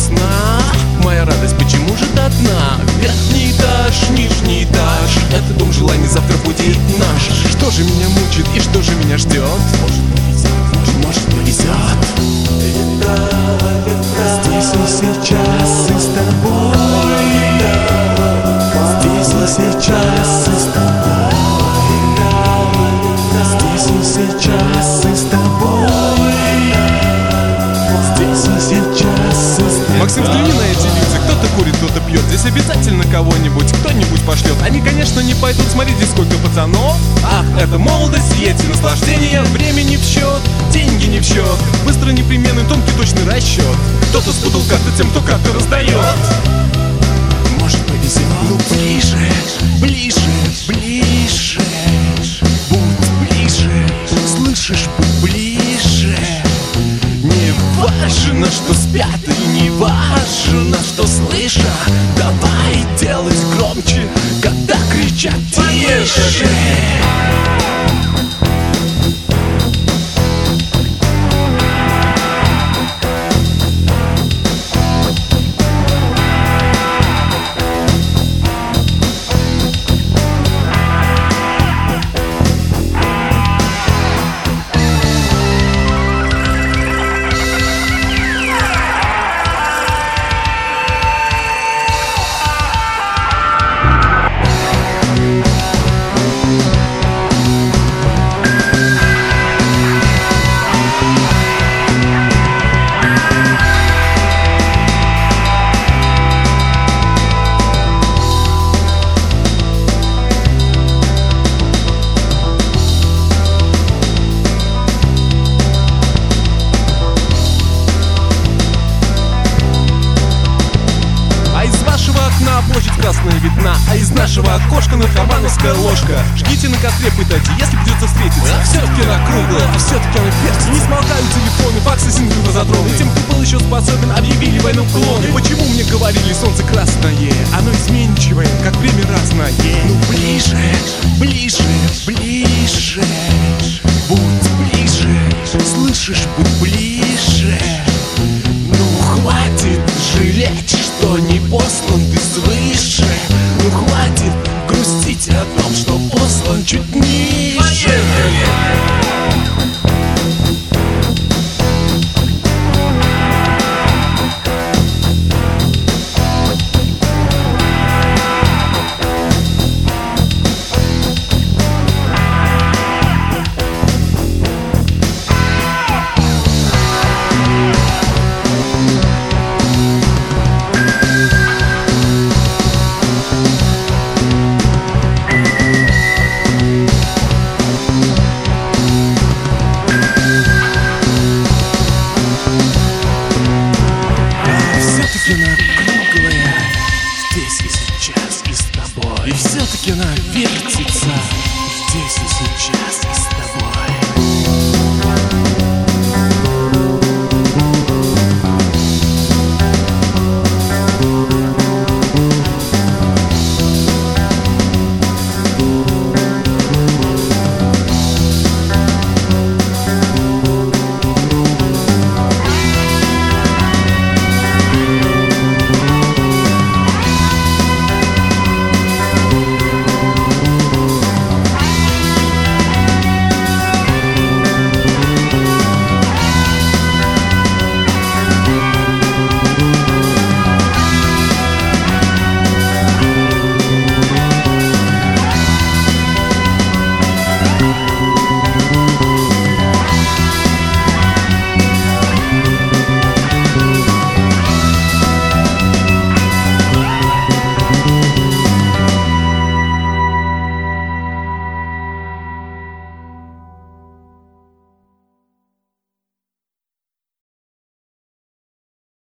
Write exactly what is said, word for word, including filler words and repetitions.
сна. Моя радость почему же до дна? Верхний этаж, нижний этаж, это дом желаний завтра будет наш. Что же меня мучит и что же меня ждет? Может повезет. Здесь и сейчас и с тобой. Здесь и сейчас и с тобой. Здесь и сейчас и с тобой. Здесь и сейчас и с тобой. Максим, взгляни на эти лица. Кто-то курит, кто-то пьет. Здесь обязательно кого-нибудь, кто-нибудь пошлет. Они, конечно, не пойдут. Смотрите, сколько пацанов. Ах, это молодость, эти наслаждения. Времени в счет, деньги не в счет. Быстро, непременный, тонкий, точный расчет. Кто-то спутал карты тем, кто карты раздает. Может повезет. Ну ближе, ближе, ближе. Будь ближе, слышишь, будь ближе. Не важно, что спят, и не важно, что слышат. Давай делать громче, когда кричат тише. Площадь красная видна, а из нашего окошка наркомановская ложка. Жгите на костре, пытайте, если придется встретиться. А все-таки она круглая, а все-таки она перца. Не смолкают телефоны, факсы, синглы задроны. Тем, кто был еще способен, объявили войну клоны. И почему мне говорили, солнце красное? Оно изменчивое, как время разное. Ну ближе, ближе, ближе. Будь ближе, слышишь, будь ближе. Ну хватит жалеть, что не послан ты свыше. Ну хватит грустить о том, что послан чуть ниже. Все-таки надо